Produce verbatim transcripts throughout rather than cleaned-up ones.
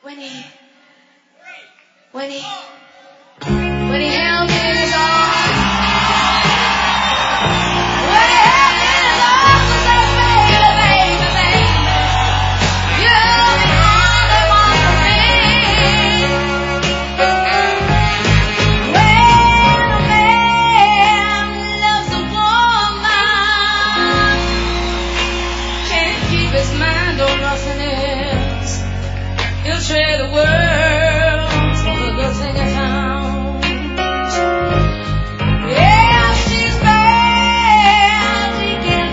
when he, when he, when he held me in his arms, when he held me in his arms and said, baby, baby, baby, you're the only one for me. When a man loves a woman, can't keep his mind on nothing else. He'll trade the world for the good thing I found. Yeah, she's bad, he can't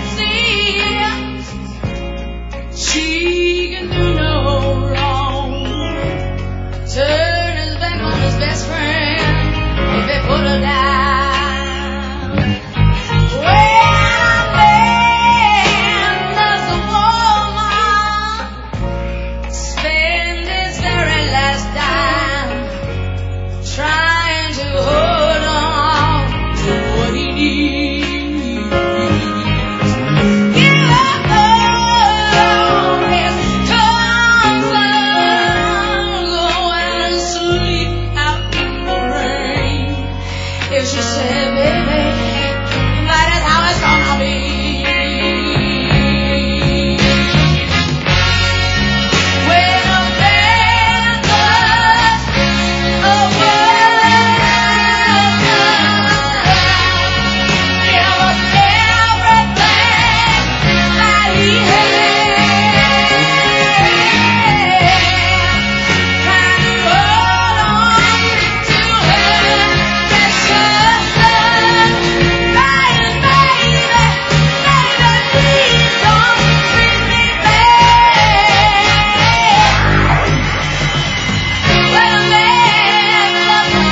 see. She can do no wrong. Turn his back on his best friend if they put her down. When a man loves a woman, spend his very last dime trying to hold on to what he needs. Give up on his comfort, go and sleep out in the rain. If she said, baby, that is how it's gonna be. When a man does a word, give us everything that he has. Trying to hold on to her precious love. Baby, baby, baby, please don't treat me bad. When a man loves a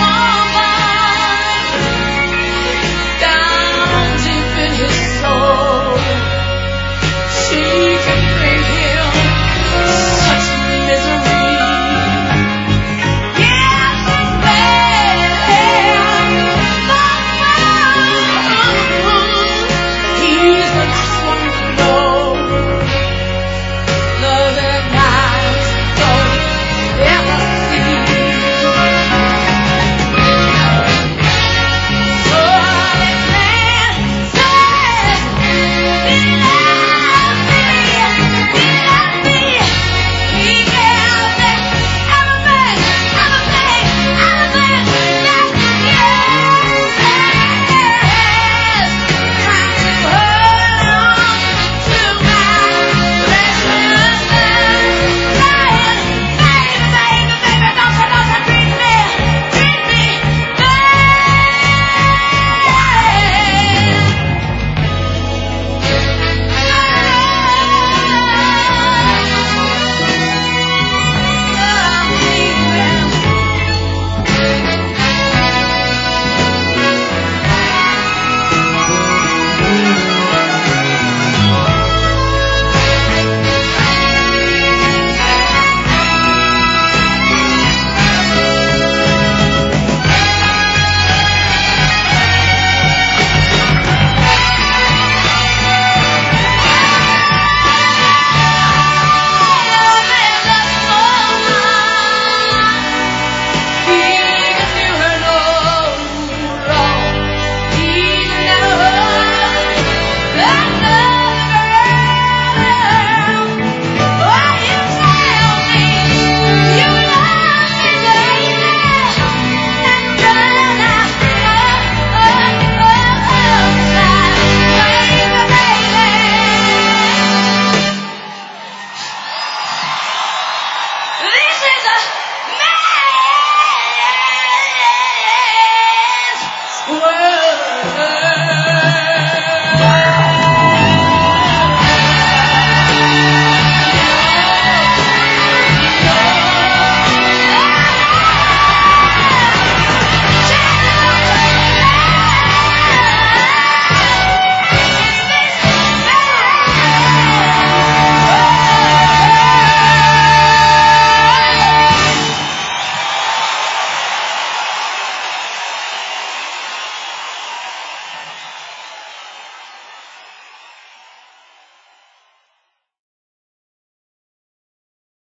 woman, down deep in his soul, she can bring him such misery. Yeah, she's bad, but he's the last one to know. Love and eyes don't ever see. So this man says he loves me, he loves me, he gives me everything, everything, everything that he has. Trying to hold on to my precious love, saying, baby, baby, baby, don't you, don't you treat me, treat me This is a man's world.